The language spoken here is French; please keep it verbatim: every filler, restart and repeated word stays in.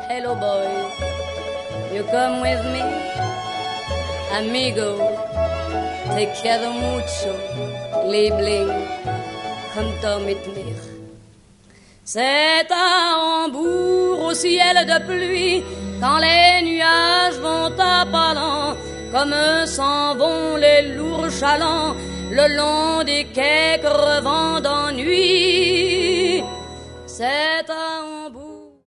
Hello boy, you come with me, amigo. Te quiero mucho, Liebling, komm mit mir. C'est à Hambourg au ciel de pluie, quand les nuages vont à pas lents, comme s'en vont les lourds chalands, le long des quais crevant d'ennui. C'est à